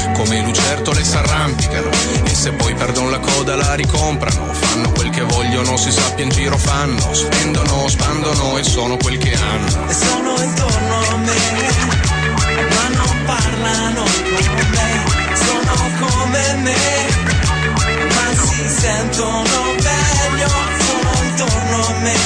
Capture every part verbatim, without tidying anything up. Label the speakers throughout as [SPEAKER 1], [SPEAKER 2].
[SPEAKER 1] come lucertole s'arrampicano, e se poi perdono la coda la ricomprano. Fanno quel che vogliono, si sappia in giro fanno, spendono, spandono e sono quel che hanno.
[SPEAKER 2] E sono intorno a me, ma non parlano con me. Sono come me, ma si sentono meglio. Sono intorno a me,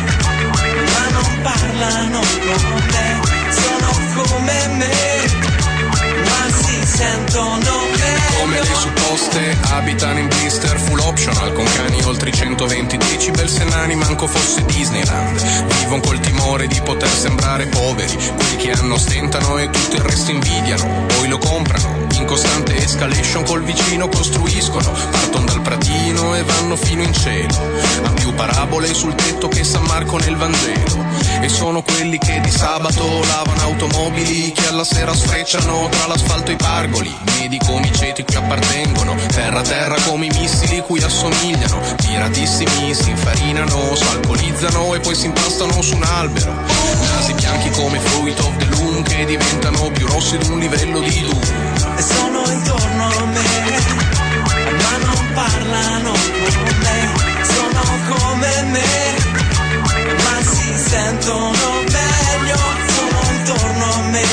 [SPEAKER 2] ma non parlano con me. Sono come me, ma si sentono meglio.
[SPEAKER 1] Come le supposte abitano in blister full optional, con cani oltre i centoventi decibel, se nani manco fosse Disneyland. Vivono col timore di poter sembrare poveri, quelli che hanno stentano e tutto il resto invidiano, poi lo comprano, in costante escalation col vicino costruiscono, partono dal pratino e vanno fino in cielo, ha più parabole sul tetto che San Marco nel Vangelo. E sono quelli che di sabato lavano automobili, che alla sera sfrecciano tra l'asfalto e i pargoli, medi come i ceti cui appartengono, terra terra come i missili cui assomigliano, tiratissimi si infarinano, si alcolizzano e poi si impastano su un albero, nasi bianchi come fruit of the loom, che diventano più rossi di un livello di Doom.
[SPEAKER 2] E sono intorno a me, ma non parlano con me. Sono come me, ma si sentono meglio. Sono intorno a me,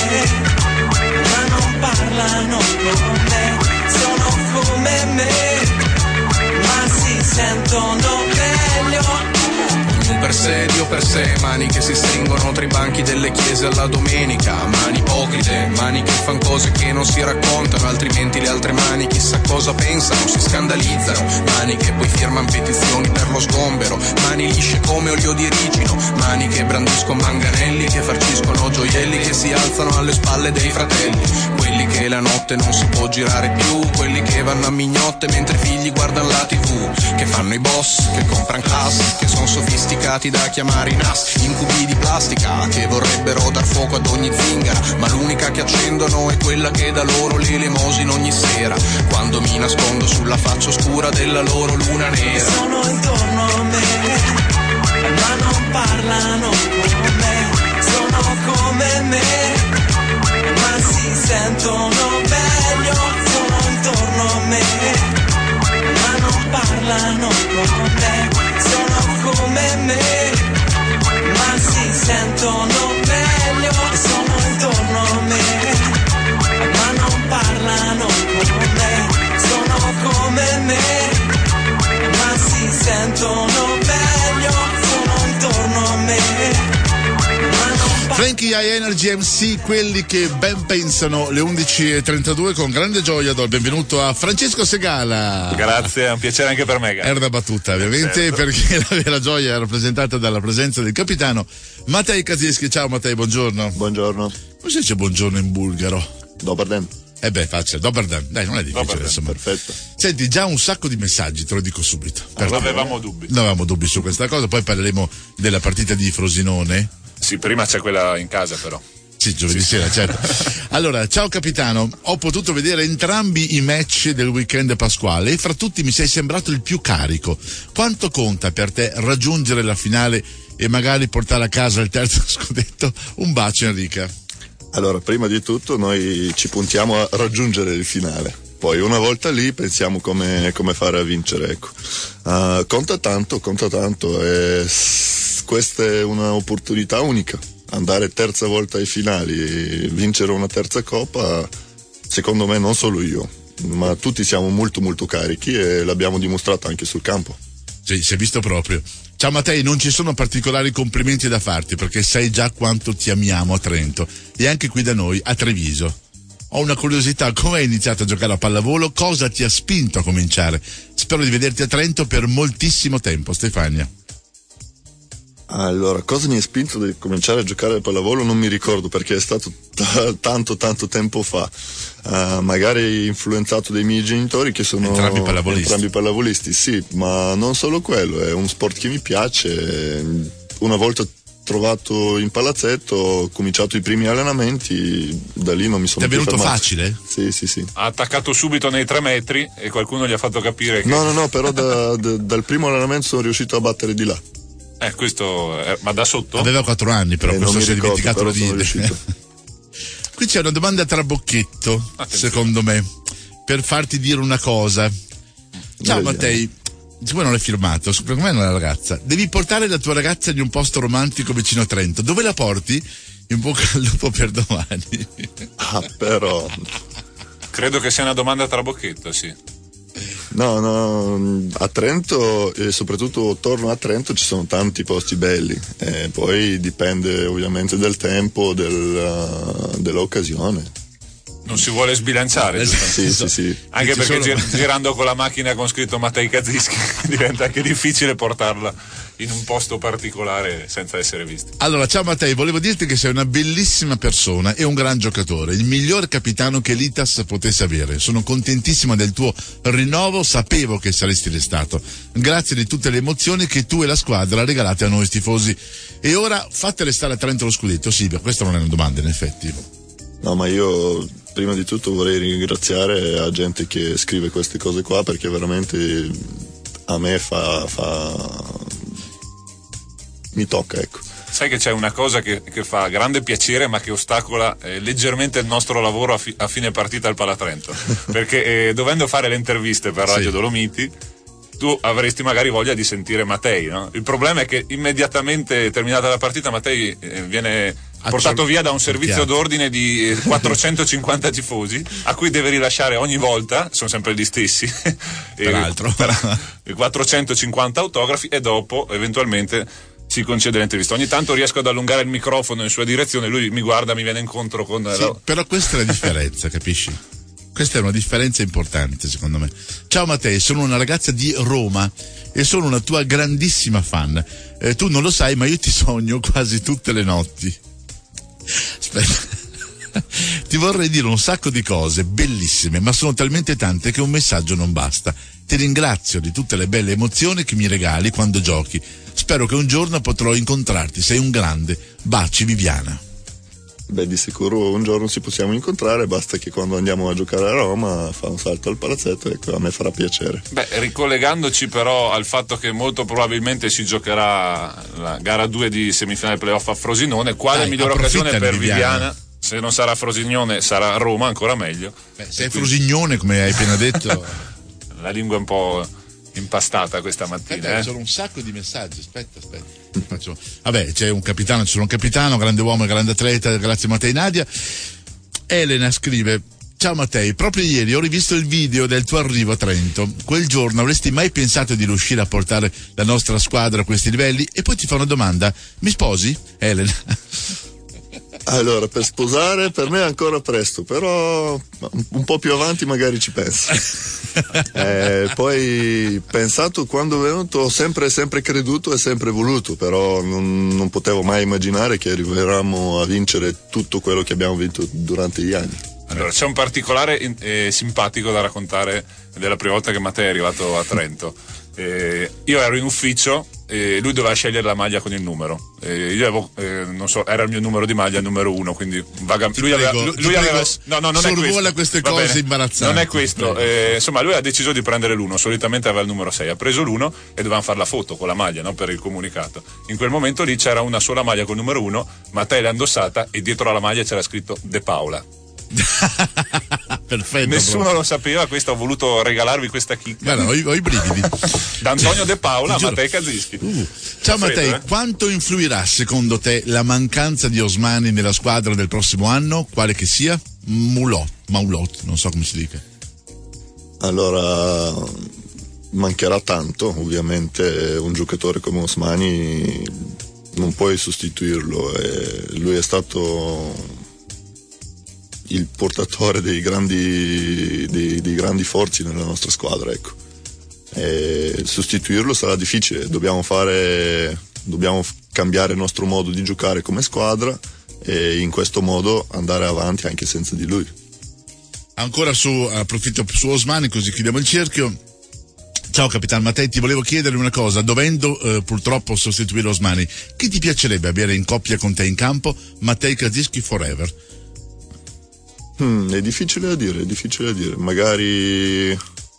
[SPEAKER 2] ma non parlano con me. Sono come me, ma si sentono meglio.
[SPEAKER 1] Ognuno per sé, Dio per sé, mani che si stringono tra i banchi delle chiese alla domenica, mani ipocrite, mani che fan cose che non si raccontano, altrimenti le altre mani chissà cosa pensano, si scandalizzano, mani che poi firman petizioni per lo sgombero, mani lisce come olio di ricino, mani che brandiscono manganelli, che farciscono gioielli, che si alzano alle spalle dei fratelli, quelli che la notte non si può girare più, quelli che vanno a mignotte mentre i figli guardano la tivù, che fanno i boss, che compran class, che sono sofisticati da chiamare i N A S, incubi di plastica che vorrebbero dar fuoco ad ogni zingara, ma l'unica che accendono è quella che dà loro l'elemosina ogni sera, quando mi nascondo sulla faccia oscura della loro luna nera.
[SPEAKER 2] Sono intorno a me, ma non parlano con me. Sono come me, ma si sentono meglio. Sono intorno a me, ma non parlano con me. Sono come me, ma si sentono meglio. Sono intorno a me, ma non parlano con me. Sono come me, ma si sentono meglio. Sono intorno a me, ma non parlano.
[SPEAKER 3] Frankie High Energy M C, quelli che ben pensano. Le undici e trentadue, con grande gioia do il benvenuto a Francesco Segala.
[SPEAKER 4] Grazie, è un piacere anche per me.
[SPEAKER 3] Era una battuta ovviamente, certo, perché la vera gioia è rappresentata dalla presenza del capitano Matej Kazischi. Ciao Matej, buongiorno.
[SPEAKER 5] Buongiorno.
[SPEAKER 3] Come si dice buongiorno in bulgaro?
[SPEAKER 5] Dobar den.
[SPEAKER 3] Eh beh, facile, dobar dan. Dai, non è difficile, insomma.
[SPEAKER 5] Perfetto.
[SPEAKER 3] Senti, già un sacco di messaggi, te lo dico subito.
[SPEAKER 4] Ah, non avevamo dubbi.
[SPEAKER 3] Non avevamo dubbi su questa cosa, poi parleremo della partita di Frosinone.
[SPEAKER 4] Sì, prima c'è quella in casa però.
[SPEAKER 3] Sì, giovedì sì. sera, certo. Allora, ciao capitano, ho potuto vedere entrambi i match del weekend pasquale e fra tutti mi sei sembrato il più carico. Quanto conta per te raggiungere la finale e magari portare a casa il terzo scudetto? Un bacio Enrica.
[SPEAKER 5] Allora, prima di tutto noi ci puntiamo a raggiungere il finale. Poi una volta lì pensiamo come, come fare a vincere, ecco. Uh, conta tanto, conta tanto e questa è un'opportunità unica. Andare terza volta ai finali e vincere una terza coppa, secondo me non solo io, ma tutti siamo molto molto carichi e l'abbiamo dimostrato anche sul campo.
[SPEAKER 3] Sì, si è visto proprio. Ciao Mattei, non ci sono particolari complimenti da farti perché sai già quanto ti amiamo a Trento e anche qui da noi a Treviso. Ho una curiosità, come hai iniziato a giocare a pallavolo? Cosa ti ha spinto a cominciare? Spero di vederti a Trento per moltissimo tempo, Stefania.
[SPEAKER 5] Allora, cosa mi ha spinto a cominciare a giocare a pallavolo non mi ricordo perché è stato t- tanto tanto tempo fa. Uh, magari influenzato dai miei genitori che sono
[SPEAKER 3] entrambi pallavolisti.
[SPEAKER 5] entrambi pallavolisti, sì, ma non solo quello, è un sport che mi piace. Una volta trovato in palazzetto, ho cominciato i primi allenamenti, da lì non mi sono
[SPEAKER 3] più fermato. Ti è venuto facile?
[SPEAKER 5] Sì, sì, sì.
[SPEAKER 4] Ha attaccato subito nei tre metri e qualcuno gli ha fatto capire che...
[SPEAKER 5] No, no, no, però da, da, dal primo allenamento sono riuscito a battere di là.
[SPEAKER 4] Eh, questo, è, ma da sotto?
[SPEAKER 3] Aveva quattro anni però,
[SPEAKER 5] eh,
[SPEAKER 3] questo si è
[SPEAKER 5] ricordo,
[SPEAKER 3] dimenticato di dire.
[SPEAKER 5] Riuscito.
[SPEAKER 3] Qui c'è una domanda a trabocchetto, secondo me. per farti dire una cosa. Ciao
[SPEAKER 5] Vediamo.
[SPEAKER 3] Mattei, siccome non l'hai firmato, secondo me è una ragazza, devi portare la tua ragazza in un posto romantico vicino a Trento. Dove la porti? In bocca al lupo per domani.
[SPEAKER 5] Ah, però.
[SPEAKER 4] Credo che sia una domanda trabocchetto, sì.
[SPEAKER 5] No, no, a Trento e soprattutto attorno a Trento ci sono tanti posti belli. E poi dipende ovviamente del tempo, del, dell'occasione.
[SPEAKER 4] Non si vuole sbilanciare,
[SPEAKER 5] Sì, sì, sì.
[SPEAKER 4] anche
[SPEAKER 3] Ci
[SPEAKER 4] perché
[SPEAKER 3] sono-
[SPEAKER 4] gir- girando con la macchina con scritto Mattei Kazischi diventa anche difficile portarla in un posto particolare senza essere visti.
[SPEAKER 3] Allora, ciao Mattei, volevo dirti che sei una bellissima persona e un gran giocatore, il miglior capitano che l'I T A S potesse avere. Sono contentissima del tuo rinnovo, sapevo che saresti restato. Grazie di tutte le emozioni che tu e la squadra regalate a noi tifosi. E ora fate restare a Trento lo scudetto, Silvia. Questa non è una domanda, in effetti.
[SPEAKER 5] No, ma io prima di tutto vorrei ringraziare la gente che scrive queste cose qua, perché veramente a me fa, fa... mi tocca, ecco.
[SPEAKER 4] Sai che c'è una cosa che, che fa grande piacere ma che ostacola eh, leggermente il nostro lavoro a, fi- a fine partita al Palatrento, perché eh, dovendo fare le interviste per Radio
[SPEAKER 3] Sì.
[SPEAKER 4] Dolomiti tu avresti magari voglia di sentire Mattei, no? Il problema è che immediatamente terminata la partita Mattei eh, viene portato via da un servizio
[SPEAKER 3] Chiaro.
[SPEAKER 4] d'ordine di eh, quattrocentocinquanta tifosi a cui deve rilasciare ogni volta, sono sempre gli stessi e-
[SPEAKER 3] Peraltro.
[SPEAKER 4] per- quattrocentocinquanta autografi e dopo eventualmente si concede l'intervista. Ogni tanto riesco ad allungare il microfono in sua direzione, lui mi guarda, mi viene incontro con
[SPEAKER 3] Sì,
[SPEAKER 4] la-
[SPEAKER 3] però questa è la differenza, capisci? Questa è una differenza importante, secondo me. Ciao Mattei, sono una ragazza di Roma e sono una tua grandissima fan. Eh, tu non lo sai, ma io ti sogno quasi tutte le notti. Aspetta. Ti vorrei dire un sacco di cose bellissime, ma sono talmente tante che un messaggio non basta. Ti ringrazio di tutte le belle emozioni che mi regali quando giochi. Spero che un giorno potrò incontrarti. Sei un grande. Baci, Viviana.
[SPEAKER 5] Beh, di sicuro un giorno ci possiamo incontrare, basta che quando andiamo a giocare a Roma fa un salto al palazzetto, ecco, a me farà piacere.
[SPEAKER 4] Beh, ricollegandoci però al fatto che molto probabilmente si giocherà la gara due di semifinale playoff a Frosinone, quale
[SPEAKER 3] Dai,
[SPEAKER 4] migliore occasione
[SPEAKER 3] approfittane,
[SPEAKER 4] per
[SPEAKER 3] Viviana.
[SPEAKER 4] Viviana? Se non sarà Frosinone sarà Roma, ancora meglio.
[SPEAKER 3] Beh, sei Frosignone, come hai appena detto.
[SPEAKER 4] La lingua è un po' impastata questa mattina.
[SPEAKER 3] Aspetta,
[SPEAKER 4] Eh?
[SPEAKER 3] sono un sacco di messaggi. Aspetta, aspetta. Faccio... Vabbè, c'è un capitano, c'è un capitano, grande uomo e grande atleta. Grazie Mattei. Nadia. Elena scrive: ciao Mattei, proprio ieri ho rivisto il video del tuo arrivo a Trento. Quel giorno avresti mai pensato di riuscire a portare la nostra squadra a questi livelli? E poi ti fa una domanda: mi sposi? Elena.
[SPEAKER 5] Allora, per sposare per me è ancora presto, però un po' più avanti magari ci penso. Eh, poi pensato quando è venuto, ho sempre, sempre creduto e sempre voluto, però non, non potevo mai immaginare che arriveremmo a vincere tutto quello che abbiamo vinto durante gli anni.
[SPEAKER 4] Allora, c'è un particolare eh, simpatico da raccontare della prima volta che Mattei è arrivato a Trento. Eh, io ero in ufficio e lui doveva scegliere la maglia con il numero. Eh, io avevo, eh, non so, era il mio numero di maglia, il numero uno, quindi vagamente. Lui aveva, lui,
[SPEAKER 3] Ti
[SPEAKER 4] lui
[SPEAKER 3] prego,
[SPEAKER 4] aveva. No, no, non è
[SPEAKER 3] sorvola
[SPEAKER 4] questo.
[SPEAKER 3] queste
[SPEAKER 4] Va
[SPEAKER 3] cose
[SPEAKER 4] bene.
[SPEAKER 3] imbarazzanti.
[SPEAKER 4] Non è questo.
[SPEAKER 3] Prego.
[SPEAKER 4] Eh, insomma, lui ha deciso di prendere l'uno, solitamente aveva il numero sei. Ha preso l'uno e dovevamo fare la foto con la maglia, no? Per il comunicato. In quel momento lì c'era una sola maglia con il numero uno, Mattei l'ha indossata e dietro alla maglia c'era scritto De Paola.
[SPEAKER 3] Perfetto.
[SPEAKER 4] Nessuno
[SPEAKER 3] proprio.
[SPEAKER 4] lo sapeva, questo ho voluto regalarvi questa chicca.
[SPEAKER 3] Guarda, ho, i- ho i brividi.
[SPEAKER 4] Da Antonio De Paola a
[SPEAKER 3] Ti giuro.
[SPEAKER 4] Mattei Kazischi.
[SPEAKER 3] Uh, ciao
[SPEAKER 4] Freddo,
[SPEAKER 3] Mattei,
[SPEAKER 4] eh?
[SPEAKER 3] quanto influirà secondo te la mancanza di Osmani nella squadra del prossimo anno, quale che sia? Mulot, Maulot, non so come si dica.
[SPEAKER 5] Allora, mancherà tanto, ovviamente un giocatore come Osmani non puoi sostituirlo, e lui è stato il portatore dei grandi, dei, dei grandi forzi nella nostra squadra, ecco. E sostituirlo sarà difficile, dobbiamo fare, dobbiamo f- cambiare il nostro modo di giocare come squadra e in questo modo andare avanti anche senza di lui.
[SPEAKER 3] Ancora su, approfitto su Osmani così chiudiamo il cerchio. Ciao Capitano Mattei, ti volevo chiedere una cosa, dovendo eh, purtroppo sostituire Osmani, chi ti piacerebbe avere in coppia con te in campo? Mattei Kazischi forever.
[SPEAKER 5] Hmm, è difficile da dire, è difficile da dire. Magari,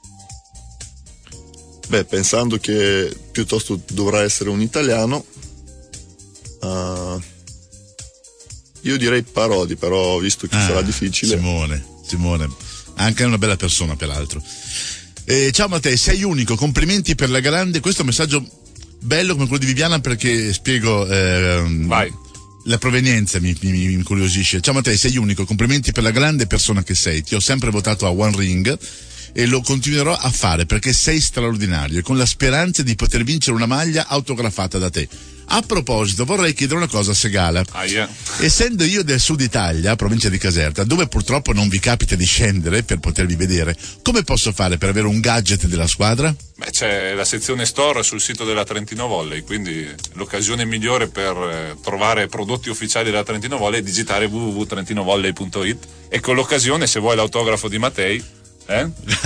[SPEAKER 5] beh, pensando che piuttosto dovrà essere un italiano, uh, io direi Parodi, però visto che
[SPEAKER 3] Ah,
[SPEAKER 5] sarà difficile.
[SPEAKER 3] Simone, Simone. Anche una bella persona, peraltro. Eh, ciao Matteo, sei unico, complimenti per la grande. Questo è un messaggio bello come quello di Viviana, perché spiego ehm,
[SPEAKER 4] Vai.
[SPEAKER 3] la provenienza, mi, mi, mi incuriosisce. Ciao Matteo, sei unico, complimenti per la grande persona che sei. Ti ho sempre votato a One Ring e lo continuerò a fare perché sei straordinario e con la speranza di poter vincere una maglia autografata da te. A proposito, vorrei chiedere una cosa a Segala.
[SPEAKER 4] Ah, yeah.
[SPEAKER 3] Essendo io del sud Italia, provincia di Caserta, dove purtroppo non vi capita di scendere per potervi vedere, come posso fare per avere un gadget della squadra?
[SPEAKER 4] Beh, c'è la sezione store sul sito della Trentino Volley, quindi l'occasione migliore per eh, trovare prodotti ufficiali della Trentino Volley è digitare w w w punto trentinovolley punto it e con l'occasione, se vuoi l'autografo di Mattei, eh?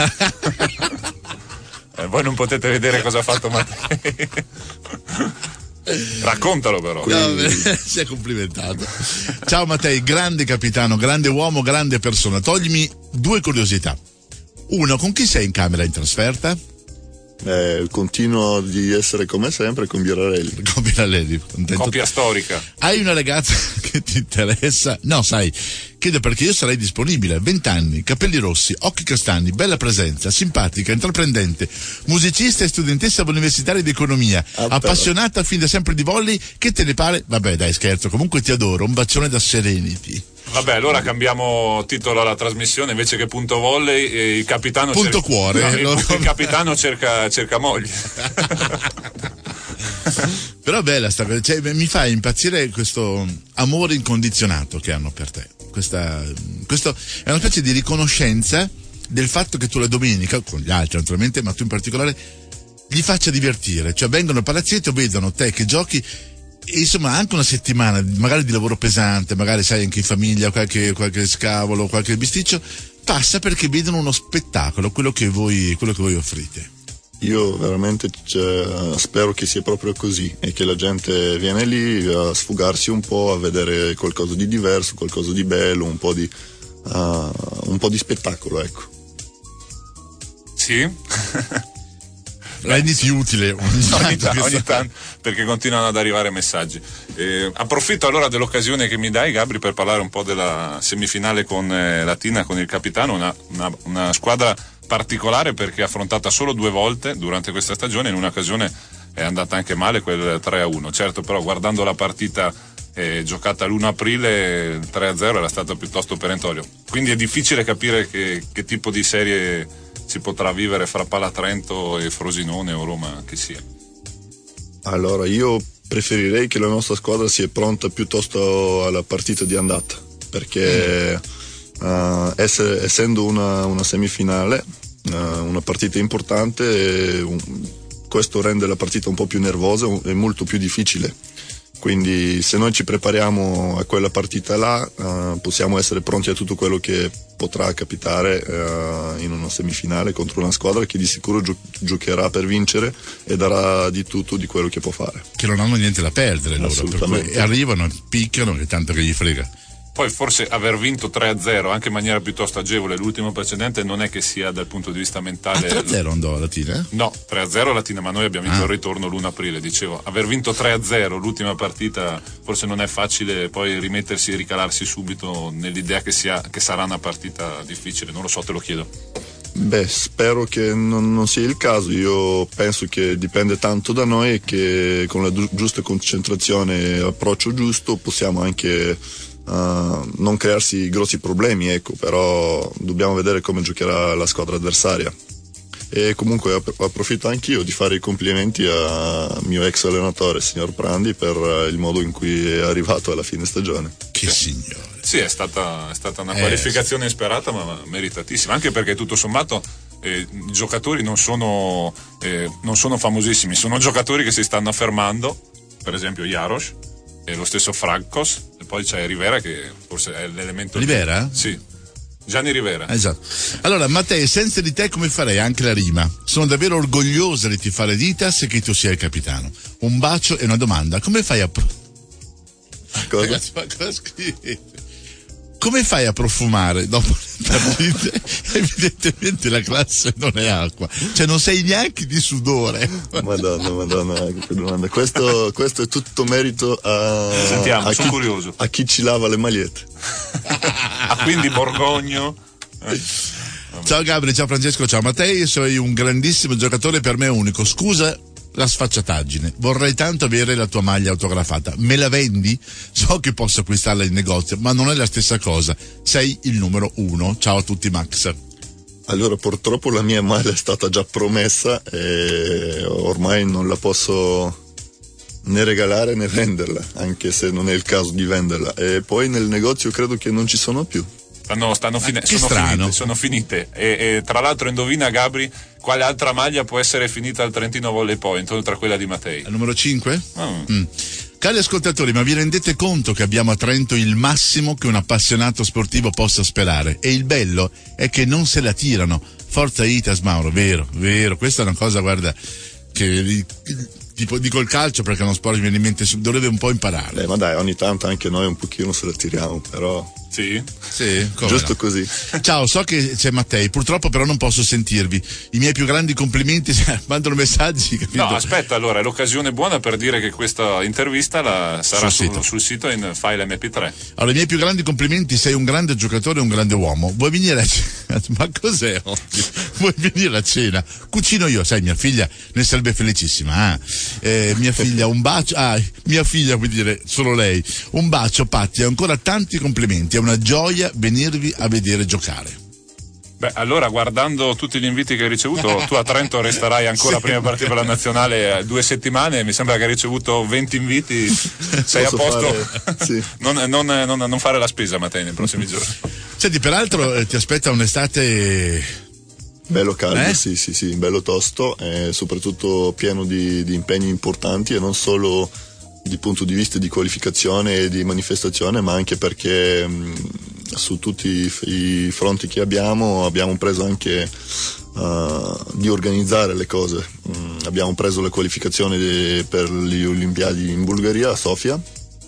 [SPEAKER 4] eh, voi non potete vedere cosa ha fatto Mattei. Raccontalo però.
[SPEAKER 3] No, si è complimentato. Ciao Mattei, grande capitano, grande uomo, grande persona. Toglimi due curiosità. Uno, con chi sei in camera in trasferta?
[SPEAKER 5] Eh, continuo di essere come sempre con Birarelli.
[SPEAKER 3] Con Birarelli.
[SPEAKER 4] Coppia storica.
[SPEAKER 3] Hai una ragazza che ti interessa? No, sai, chiedo perché io sarei disponibile. vent'anni, capelli rossi, occhi castani, bella presenza, simpatica, intraprendente, musicista e studentessa universitaria di economia,
[SPEAKER 5] Ah,
[SPEAKER 3] appassionata fin da sempre di volley. Che te ne pare? Vabbè, dai, scherzo, comunque ti adoro. Un bacione da Serenity.
[SPEAKER 4] Vabbè, allora cambiamo titolo alla trasmissione, invece che punto volley, eh, il capitano
[SPEAKER 3] Punto
[SPEAKER 4] cerca,
[SPEAKER 3] cuore.
[SPEAKER 4] no, il,
[SPEAKER 3] Lo-
[SPEAKER 4] il capitano cerca, cerca moglie.
[SPEAKER 3] Però bella sta cosa, cioè, mi fa impazzire questo amore incondizionato che hanno per te. Questa, questo è una specie di riconoscenza del fatto che tu la domenica, con gli altri naturalmente, ma tu in particolare, li faccia divertire. Cioè vengono al palazzetto, vedono te che giochi. E insomma anche una settimana magari di lavoro pesante, magari sai anche in famiglia qualche, qualche scavolo, qualche bisticcio, passa perché vedono uno spettacolo, quello che voi, quello che voi offrite.
[SPEAKER 5] Io veramente cioè, spero che sia proprio così e che la gente viene lì a sfogarsi un po', a vedere qualcosa di diverso, qualcosa di bello, un po' di, uh, un po' di spettacolo, ecco.
[SPEAKER 4] Sì?
[SPEAKER 3] Renditi utile ogni tanto,
[SPEAKER 4] ogni, ta-
[SPEAKER 3] che
[SPEAKER 4] ogni
[SPEAKER 3] sa-
[SPEAKER 4] tanto, perché continuano ad arrivare messaggi. Eh, approfitto allora dell'occasione che mi dai, Gabri, per parlare un po' della semifinale con eh, Latina, con il capitano, una, una, una squadra particolare perché affrontata solo due volte durante questa stagione, in un'occasione è andata anche male quel tre a uno. Certo, però guardando la partita eh, giocata l'primo aprile, il tre a zero era stato piuttosto perentorio. Quindi è difficile capire che, che tipo di serie si potrà vivere fra Palatrento e Frosinone o Roma che sia.
[SPEAKER 5] Allora io preferirei che la nostra squadra sia pronta piuttosto alla partita di andata, perché mm. uh, essere, essendo una, una semifinale, uh, una partita importante, un, questo rende la partita un po' più nervosa e molto più difficile. Quindi se noi ci prepariamo a quella partita là, uh, possiamo essere pronti a tutto quello che potrà capitare uh, in una semifinale contro una squadra che di sicuro gio- giocherà per vincere e darà di tutto di quello che può fare.
[SPEAKER 3] che non hanno niente da perdere loro, per
[SPEAKER 5] Assolutamente.
[SPEAKER 3] cui arrivano, picchiano e tanto che gli frega.
[SPEAKER 4] Poi forse aver vinto tre a zero anche in maniera piuttosto agevole l'ultimo precedente non è che sia dal punto di vista
[SPEAKER 3] Ah,
[SPEAKER 4] mentale.
[SPEAKER 3] tre a zero andò Latina?
[SPEAKER 4] No, tre a zero Latina, ma noi abbiamo vinto
[SPEAKER 3] Ah.
[SPEAKER 4] il ritorno l'primo aprile, dicevo. Aver vinto tre a zero l'ultima partita forse non è facile poi rimettersi e ricalarsi subito nell'idea che, sia, che sarà una partita difficile, non lo so, te lo chiedo.
[SPEAKER 5] Beh, spero che non, non sia il caso. Io penso che dipende tanto da noi e che con la giu- giusta concentrazione e approccio giusto possiamo anche uh, non crearsi grossi problemi, ecco, però dobbiamo vedere come giocherà la squadra avversaria. E comunque app- approfitto anch'io di fare i complimenti al mio ex allenatore, signor Prandi, per uh, il modo in cui è arrivato alla fine stagione.
[SPEAKER 3] Che signore.
[SPEAKER 4] Sì, è stata, è stata una
[SPEAKER 3] Eh,
[SPEAKER 4] qualificazione insperata ma meritatissima, anche perché tutto sommato eh, i giocatori non sono, eh, non sono famosissimi, sono giocatori che si stanno affermando, per esempio Jarosz e lo stesso Francos, e poi c'è Rivera che forse è l'elemento...
[SPEAKER 3] Rivera?
[SPEAKER 4] Sì, Gianni Rivera.
[SPEAKER 3] Esatto. Allora, Matteo, senza di te come farei? Anche la rima. Sono davvero orgogliosa di tifare Ditas e che tu sia il capitano. Un bacio e una domanda. Come fai a... Pro-
[SPEAKER 5] Cosa?
[SPEAKER 3] Ragazzi, ma cosa scrivete? Come fai a profumare dopo le partite? Evidentemente la classe non è acqua, cioè non sei neanche di sudore.
[SPEAKER 5] Madonna, madonna, che domanda. Questo, questo è tutto merito a,
[SPEAKER 4] Sentiamo,
[SPEAKER 5] a,
[SPEAKER 4] sono
[SPEAKER 5] chi,
[SPEAKER 4] curioso.
[SPEAKER 5] a chi ci lava le magliette.
[SPEAKER 4] Ah, quindi Borgogno. Eh.
[SPEAKER 3] Ciao Gabri, ciao Francesco, ciao Mattei, sei un grandissimo giocatore, per me unico. Scusa la sfacciataggine, vorrei tanto avere la tua maglia autografata, me la vendi? So che posso acquistarla in negozio, ma non è la stessa cosa, sei il numero uno. Ciao a tutti, Max.
[SPEAKER 5] Allora, purtroppo la mia maglia è stata già promessa e ormai non la posso né regalare né venderla, anche se non è il caso di venderla, e poi nel negozio credo che non ci sono più.
[SPEAKER 4] Stanno, stanno fine-
[SPEAKER 3] che
[SPEAKER 4] sono
[SPEAKER 3] strano.
[SPEAKER 4] finite, sono finite. E, e tra l'altro indovina, Gabri, quale altra maglia può essere finita al Trentino Volley Point oltre a quella di Mattei?
[SPEAKER 3] Al numero cinque?
[SPEAKER 4] Mm.
[SPEAKER 3] Mm. Cari ascoltatori, ma vi rendete conto che abbiamo a Trento il massimo che un appassionato sportivo possa sperare? E il bello è che non se la tirano. Forza Itas, Mauro, vero, vero. Questa è una cosa, guarda, che tipo dico il calcio perché è uno sport che mi viene in mente, dovrebbe un po' imparare.
[SPEAKER 5] Eh, ma dai, ogni tanto anche noi un pochino se la tiriamo, però
[SPEAKER 4] Sì?
[SPEAKER 3] Sì, come
[SPEAKER 5] giusto
[SPEAKER 3] no?
[SPEAKER 5] così.
[SPEAKER 3] Ciao, so che c'è Mattei, purtroppo però non posso sentirvi. I miei più grandi complimenti, mandano messaggi, capito?
[SPEAKER 4] No, aspetta, allora è l'occasione buona per dire che questa intervista la sarà
[SPEAKER 3] Sul
[SPEAKER 4] sul,
[SPEAKER 3] sito.
[SPEAKER 4] sul sito in file emme pi tre.
[SPEAKER 3] Allora, i miei più grandi complimenti, sei un grande giocatore e un grande uomo. Vuoi venire a cena? Ma cos'è oggi? Vuoi venire a cena? Cucino io, sai, mia figlia ne sarebbe felicissima. Ah, eh, mia figlia, un bacio. Ah, mia figlia, vuol dire solo lei. Un bacio, Patti, e ancora tanti complimenti. È una gioia venirvi a vedere giocare.
[SPEAKER 4] Beh, allora guardando tutti gli inviti che hai ricevuto, tu a Trento resterai ancora
[SPEAKER 3] Sì.
[SPEAKER 4] prima di partire per la nazionale due settimane, mi sembra che hai ricevuto venti inviti, sei
[SPEAKER 5] Posso
[SPEAKER 4] a posto.
[SPEAKER 5] fare- sì.
[SPEAKER 4] non, non, non, non fare la spesa, Mattei, nei prossimi giorni.
[SPEAKER 3] Senti, peraltro eh, ti aspetta un'estate.
[SPEAKER 5] Bello caldo,
[SPEAKER 3] Eh?
[SPEAKER 5] sì, sì, sì, bello tosto, e soprattutto pieno di, di impegni importanti, e non solo di punto di vista di qualificazione e di manifestazione, ma anche perché mh, su tutti i, f- i fronti che abbiamo abbiamo preso anche uh, di organizzare le cose. Mm, abbiamo preso le qualificazioni de- per le Olimpiadi in Bulgaria, a Sofia.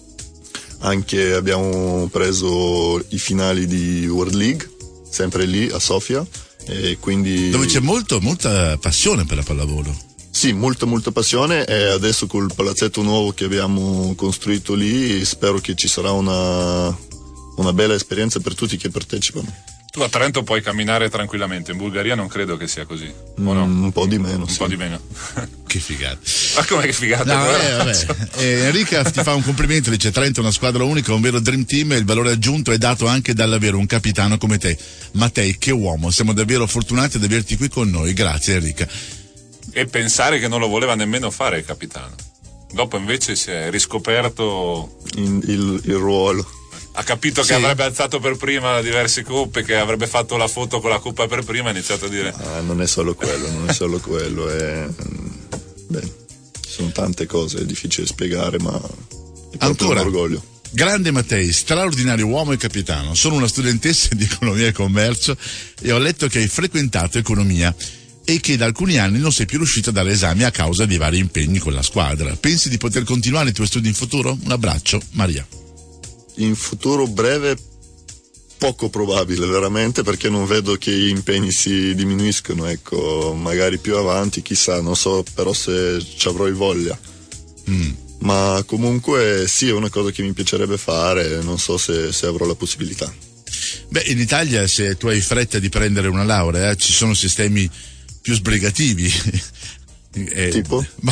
[SPEAKER 5] Anche abbiamo preso i finali di World League, sempre lì a Sofia. E quindi
[SPEAKER 3] Dove c'è molto, molta passione per la pallavolo.
[SPEAKER 5] sì, molta molta passione, e adesso col palazzetto nuovo che abbiamo costruito lì spero che ci sarà una, una bella esperienza per tutti che partecipano.
[SPEAKER 4] Tu a Trento puoi camminare tranquillamente, in Bulgaria non credo che sia così, o no?
[SPEAKER 5] Mm, un po' di meno,
[SPEAKER 4] Un
[SPEAKER 5] sì.
[SPEAKER 4] po' di meno.
[SPEAKER 3] Che figata.
[SPEAKER 4] Ma come che figata?
[SPEAKER 3] No,
[SPEAKER 4] guarda.
[SPEAKER 3] vabbè, vabbè. Eh, Enrica ti fa un complimento, dice Trento è una squadra unica, un vero dream team, e il valore aggiunto è dato anche dall'avere un capitano come te. Mattei, che uomo, siamo davvero fortunati ad averti qui con noi, grazie Enrica.
[SPEAKER 4] E pensare che non lo voleva nemmeno fare il capitano. Dopo invece si è riscoperto,
[SPEAKER 5] In- il, il ruolo.
[SPEAKER 4] ha capito
[SPEAKER 3] Sì.
[SPEAKER 4] che avrebbe alzato per prima diverse coppe, che avrebbe fatto la foto con la coppa per prima, ha iniziato a dire
[SPEAKER 5] Ah, non è solo quello, non è solo quello, è, beh, ci sono tante cose, è difficile spiegare, ma è proprio
[SPEAKER 3] Ancora.
[SPEAKER 5] un orgoglio.
[SPEAKER 3] Grande Mattei, straordinario uomo e capitano. Sono una studentessa di economia e commercio e ho letto che hai frequentato economia e che da alcuni anni non sei più riuscito a dare esami a causa di vari impegni con la squadra. Pensi di poter continuare i tuoi studi in futuro? Un abbraccio, Maria.
[SPEAKER 5] In futuro breve poco probabile veramente, perché non vedo che gli impegni si diminuiscono, ecco, magari più avanti, chissà, non so però se ci avrò voglia.
[SPEAKER 3] Mm.
[SPEAKER 5] Ma comunque sì, è una cosa che mi piacerebbe fare, non so se, se avrò la possibilità.
[SPEAKER 3] Beh, in Italia se tu hai fretta di prendere una laurea, ci sono sistemi più sbrigativi. Eh,
[SPEAKER 5] Tipo?
[SPEAKER 3] ma-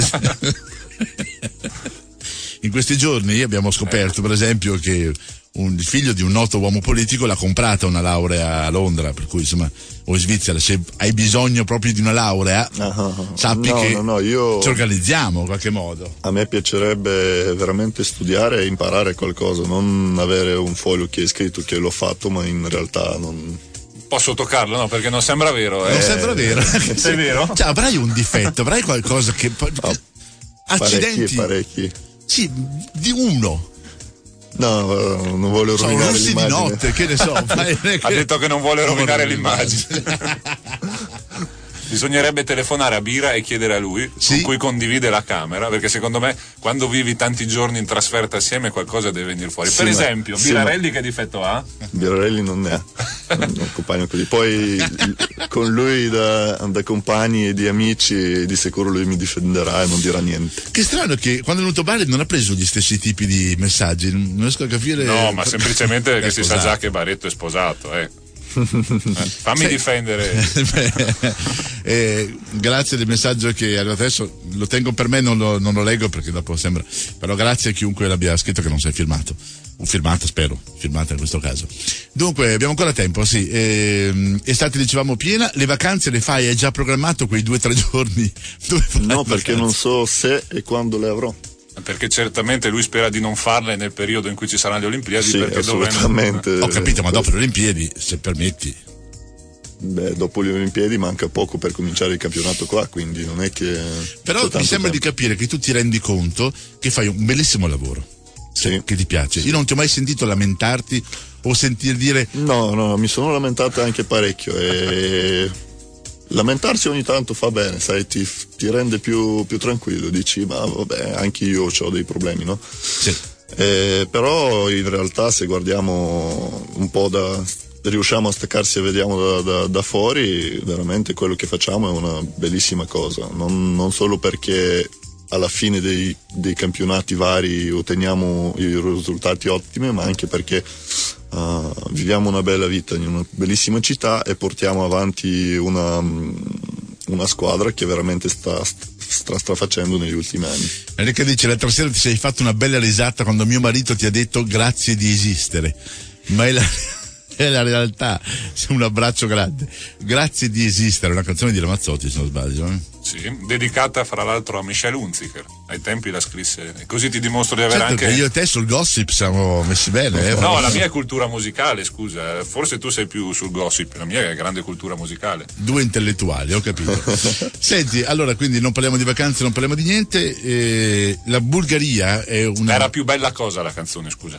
[SPEAKER 3] in questi giorni abbiamo scoperto, per esempio, che un il figlio di un noto uomo politico l'ha comprata una laurea a Londra, per cui insomma, o in Svizzera, se hai bisogno proprio di una laurea,
[SPEAKER 5] Ah, ah, ah.
[SPEAKER 3] sappi
[SPEAKER 5] No,
[SPEAKER 3] che
[SPEAKER 5] no, no, io-
[SPEAKER 3] ci organizziamo in qualche modo.
[SPEAKER 5] A me piacerebbe veramente studiare e imparare qualcosa, non avere un foglio che è scritto che l'ho fatto, ma in realtà non...
[SPEAKER 4] posso toccarlo, no? Perché non sembra vero. Eh.
[SPEAKER 3] Non sembra vero.
[SPEAKER 4] Sei vero?
[SPEAKER 3] Cioè, avrai un difetto, avrai qualcosa che...
[SPEAKER 5] Parecchi,
[SPEAKER 3] Accidenti.
[SPEAKER 5] parecchi.
[SPEAKER 3] Sì, di uno.
[SPEAKER 5] No, non voglio
[SPEAKER 3] Sono
[SPEAKER 5] rovinare
[SPEAKER 3] russi di
[SPEAKER 5] l'immagine.
[SPEAKER 3] notte, che ne so.
[SPEAKER 4] Ha detto che non vuole
[SPEAKER 3] Non
[SPEAKER 4] rovinare
[SPEAKER 3] vuole
[SPEAKER 4] l'immagine. Bisognerebbe telefonare a Bira e chiedere a lui,
[SPEAKER 3] Sì?
[SPEAKER 4] con cui condivide la camera, perché secondo me quando vivi tanti giorni in trasferta assieme qualcosa deve venire fuori.
[SPEAKER 5] Sì,
[SPEAKER 4] per
[SPEAKER 5] ma-
[SPEAKER 4] esempio,
[SPEAKER 5] sì,
[SPEAKER 4] Birarelli che difetto ha?
[SPEAKER 5] Birarelli non ne ha, non un compagno così. Poi con lui da, da compagni e di amici di sicuro lui mi difenderà e non dirà niente.
[SPEAKER 3] Che strano che quando è venuto Bari non ha preso gli stessi tipi di messaggi, non riesco a capire.
[SPEAKER 4] No, ma semplicemente
[SPEAKER 3] È
[SPEAKER 4] che si sa
[SPEAKER 3] sposato.
[SPEAKER 4] già che Barretto è sposato, eh. fammi
[SPEAKER 3] Sei...
[SPEAKER 4] difendere.
[SPEAKER 3] eh, grazie del messaggio che adesso lo tengo per me, non lo, non lo leggo perché dopo sembra, però grazie a chiunque l'abbia scritto che non si è filmato o filmata, spero filmata in questo caso. Dunque abbiamo ancora tempo, sì. eh, estate dicevamo piena, le vacanze le fai, hai già programmato quei due o tre giorni?
[SPEAKER 5] No, perché non so se e quando le avrò.
[SPEAKER 4] Perché certamente lui spera di non farle nel periodo in cui ci saranno le Olimpiadi.
[SPEAKER 5] Sì,
[SPEAKER 4] perché
[SPEAKER 5] assolutamente.
[SPEAKER 3] Ho capito, ma dopo le Olimpiadi, se permetti.
[SPEAKER 5] Beh, dopo le Olimpiadi manca poco per cominciare il campionato qua, quindi non è che.
[SPEAKER 3] Però mi sembra
[SPEAKER 5] tempo.
[SPEAKER 3] di capire che tu ti rendi conto che fai un bellissimo lavoro.
[SPEAKER 5] Sì.
[SPEAKER 3] Che ti piace. Io non ti ho mai sentito lamentarti o sentir dire.
[SPEAKER 5] No, no, mi sono lamentato anche parecchio e. Lamentarsi ogni tanto fa bene, sai, ti, ti rende più, più tranquillo, dici ma vabbè, anche io ho dei problemi, no?
[SPEAKER 3] Sì.
[SPEAKER 5] Eh, però in realtà se guardiamo un po' da, riusciamo a staccarsi e vediamo da, da, da fuori, veramente quello che facciamo è una bellissima cosa, non, non solo perché alla fine dei, dei campionati vari otteniamo i risultati ottimi, ma anche perché Uh, viviamo una bella vita in una bellissima città e portiamo avanti una, una squadra che veramente sta, sta, sta facendo negli ultimi anni.
[SPEAKER 3] Enrica dice: l'altra sera ti sei fatto una bella risata quando mio marito ti ha detto grazie di esistere, ma è la, è la realtà. Un abbraccio grande, grazie di esistere, una canzone di Ramazzotti se non sbaglio, eh?
[SPEAKER 4] Sì, dedicata fra l'altro a Michel Hunziker, ai tempi la scrisse, e così ti dimostro di avere
[SPEAKER 3] certo
[SPEAKER 4] anche.
[SPEAKER 3] Che io e te sul gossip siamo messi bene, eh?
[SPEAKER 4] No, la mia è cultura musicale, scusa, forse tu sei più sul gossip, la mia è grande cultura musicale.
[SPEAKER 3] Due intellettuali, ho capito. Senti, allora quindi non parliamo di vacanze, non parliamo di niente, eh, la Bulgaria è una.
[SPEAKER 4] Era più bella cosa la canzone, scusa.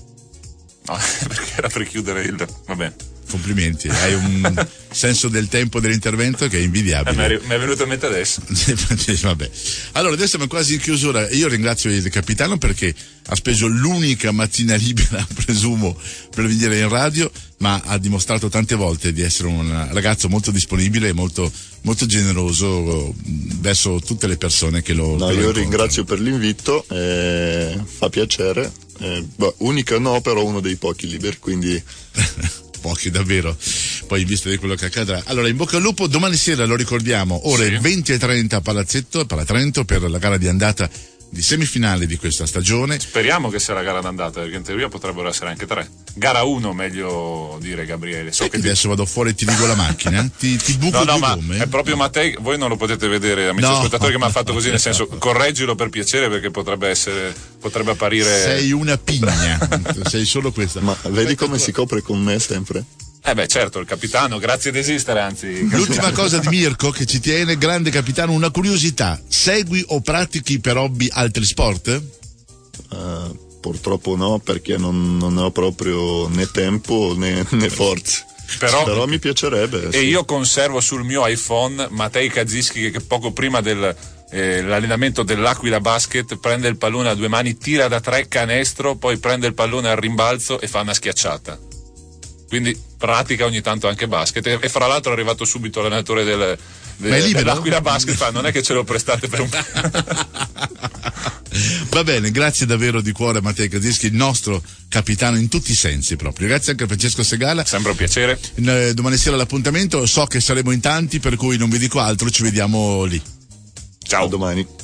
[SPEAKER 4] No, perché era per chiudere il. Va bene.
[SPEAKER 3] Complimenti, hai un senso del tempo dell'intervento che è invidiabile.
[SPEAKER 4] Eh, mi è venuto in mente adesso.
[SPEAKER 3] Vabbè. Allora adesso siamo quasi in chiusura. Io ringrazio il capitano perché ha speso l'unica mattina libera, presumo, per venire in radio, ma ha dimostrato tante volte di essere un ragazzo molto disponibile e molto, molto generoso verso tutte le persone che lo
[SPEAKER 5] No,
[SPEAKER 3] che lo
[SPEAKER 5] io
[SPEAKER 3] incontrano.
[SPEAKER 5] ringrazio per l'invito, eh, fa piacere. Eh, beh, unica no, però uno dei pochi liberi, quindi
[SPEAKER 3] pochi davvero, poi in vista di quello che accadrà. Allora in bocca al lupo, domani sera lo ricordiamo, ore
[SPEAKER 4] sì.
[SPEAKER 3] venti e trenta a Palazzetto, a Palatrento, per la gara di andata di semifinale di questa stagione.
[SPEAKER 4] Speriamo che sia la gara d'andata, perché in teoria potrebbero essere anche tre. Gara uno, meglio dire, Gabriele. So
[SPEAKER 3] Sai
[SPEAKER 4] che
[SPEAKER 3] che adesso ti... vado fuori e ti dico la macchina, ti, ti buco
[SPEAKER 4] no, no,
[SPEAKER 3] due
[SPEAKER 4] ma
[SPEAKER 3] gomme.
[SPEAKER 4] È proprio Mattei, voi non lo potete vedere, amici
[SPEAKER 3] no.
[SPEAKER 4] ascoltatori, che mi ha fatto così, nel senso, correggilo per piacere, perché potrebbe essere, potrebbe apparire.
[SPEAKER 3] Sei una pigna, sei solo questa.
[SPEAKER 5] Ma vedi come si copre con me sempre?
[SPEAKER 4] Eh beh, certo, il capitano, grazie di esistere, anzi.
[SPEAKER 3] L'ultima cosa di Mirko che ci tiene, grande capitano, una curiosità: segui o pratichi per hobby altri sport?
[SPEAKER 5] Uh, purtroppo no, perché non, non ne ho proprio né tempo né, né forze. Però, Però mi piacerebbe.
[SPEAKER 4] E
[SPEAKER 5] sì.
[SPEAKER 4] io conservo sul mio iPhone Matej Kazischi che poco prima del eh, l'allenamento dell'Aquila Basket prende il pallone a due mani, tira da tre, canestro, poi prende il pallone al rimbalzo e fa una schiacciata. Quindi pratica ogni tanto anche basket e, e fra l'altro è arrivato subito l'allenatore del, del, dell'Aquila Basket, fa, non è che ce lo prestate per un
[SPEAKER 3] Va bene, grazie davvero di cuore a Matej Kazischi, il nostro capitano in tutti i sensi proprio. Grazie anche a Francesco Segala.
[SPEAKER 4] Sempre un piacere.
[SPEAKER 3] Eh, domani sera l'appuntamento, so che saremo in tanti, per cui non vi dico altro, ci vediamo lì.
[SPEAKER 4] Ciao.
[SPEAKER 5] A domani.